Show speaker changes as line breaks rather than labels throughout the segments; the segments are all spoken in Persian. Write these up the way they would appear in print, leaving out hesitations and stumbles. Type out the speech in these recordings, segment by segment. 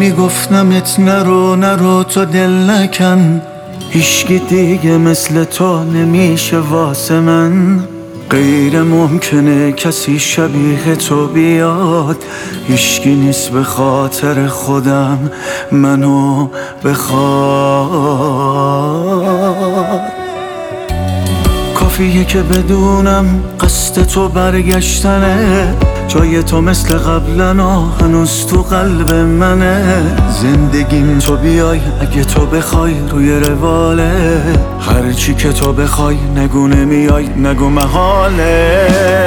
میگفتمت نرو تو دل نکن، هیچکی دیگه مثل تو نمیشه واسه من. غیر ممکنه کسی شبیه تو بیاد، هیچکی نیست به خاطر خودم منو بخواد. کافیه که بدونم قصد تو برگشتنه، جای تو مثل قبلنا هنوز تو قلب منه. زندگیم تو بیای اگه تو بخوای روی رواله، هرچی که تو بخوای نگو نمیای نگو محاله.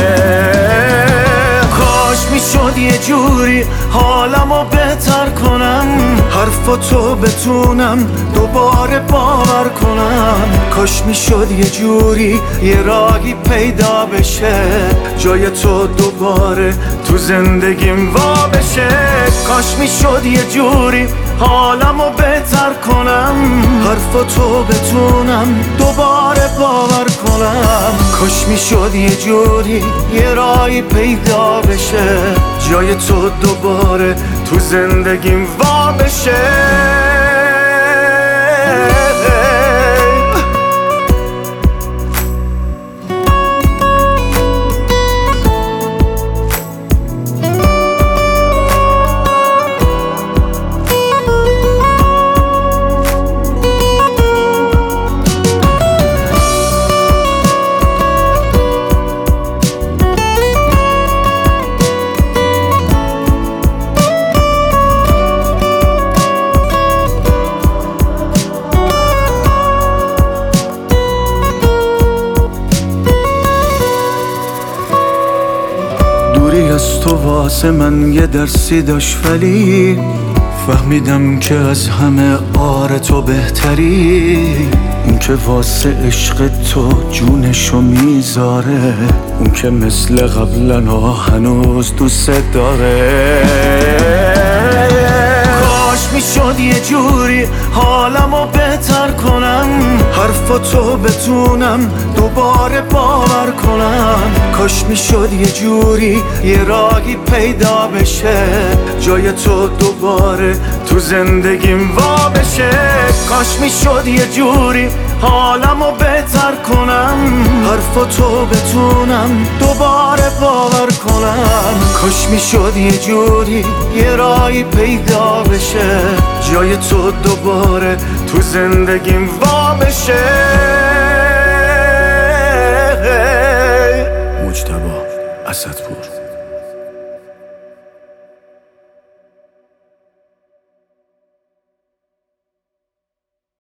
کاش میشد یه جوری حالمو بهتر کنم، حرفاتو بتونم دوباره باور کنم. کاش میشد یه جوری یه راهی پیدا بشه، جای تو دوباره تو زندگیم وا بشه. کاش میشد یه جوری حالمو بهتر کنم، حرفاتو بتونم دوباره باور کنم. کاش میشد یه جوری یه راهی پیدا بشه، جای تو دوباره تو زندگیم وا بشه. دوری از تو واسه من یه درسی داشت، ولی فهمیدم که از همه آره تو بهتری. اون که واسه عشق تو جونشو میذاره، اون که مثل قبلنا هنوز دوست داره. کاش میشد یه جوری حالمو بهتر کنم، حرفاتو بتونم دوباره باور کنم. کاش میشد یه جوری یه راهی پیدا بشه، جای تو دوباره تو زندگیم وا بشه. کاش میشد یه جوری حالمو بهتر کنم، حرفاتو بتونم دوباره باور کنم. کاش میشد یه جوری یه راهی پیدا بشه، جای تو دوباره تو زندگیم وا بشه. مجتبی اسدپور.